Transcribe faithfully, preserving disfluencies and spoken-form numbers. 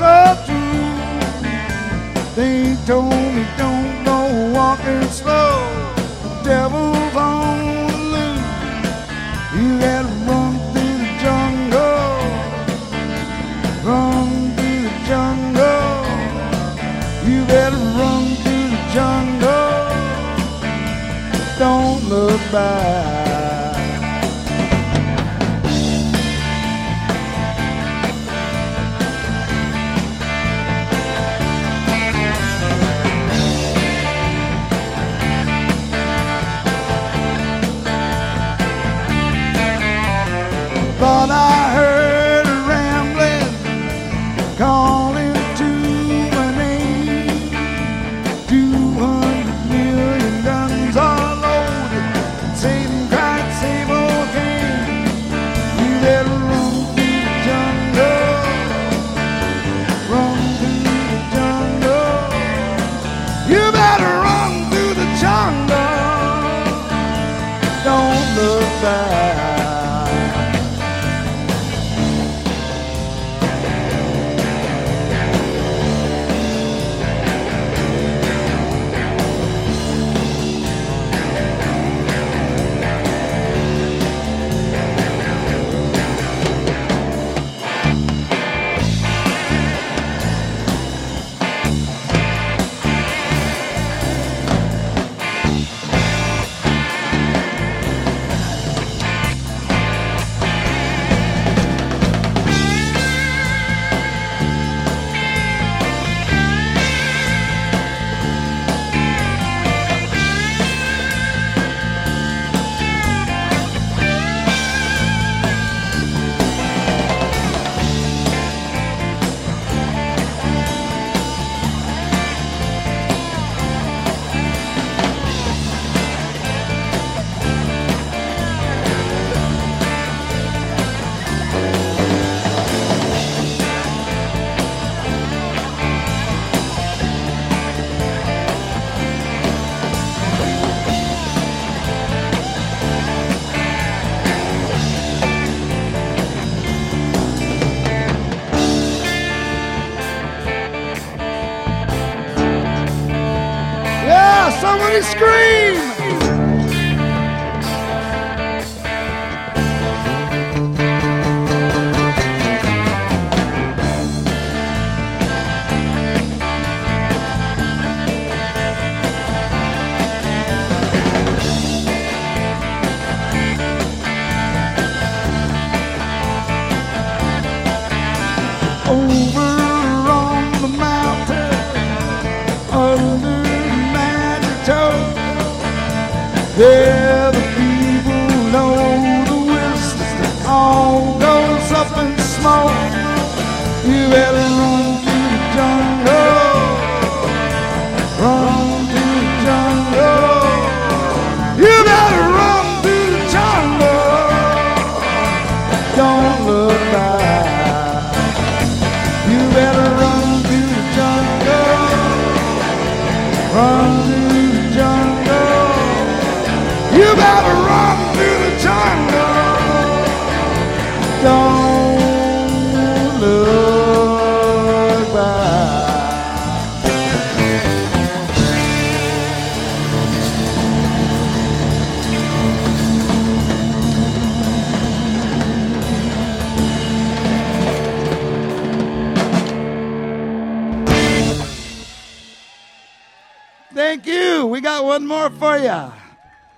so true. They told me don't go walking slow. The devil's on the loose. You gotta run through the jungle. Run through the jungle. You better run through the jungle. Don't look back. Thought I heard a rambling calling to my name. Two hundred million guns are loaded. Satan cried, save old game. You better run through the jungle. Run through the jungle. You better run through the jungle. Don't look back. Somebody scream! Over on the mountain, under yeah, the people know the wisdom all goes up in smoke. You better run through the jungle. Run through the jungle. You better run through the jungle. Don't look back. You better run through the jungle. Run through the jungle. You better run through the jungle. Don't look back. Thank you. We got one more for you.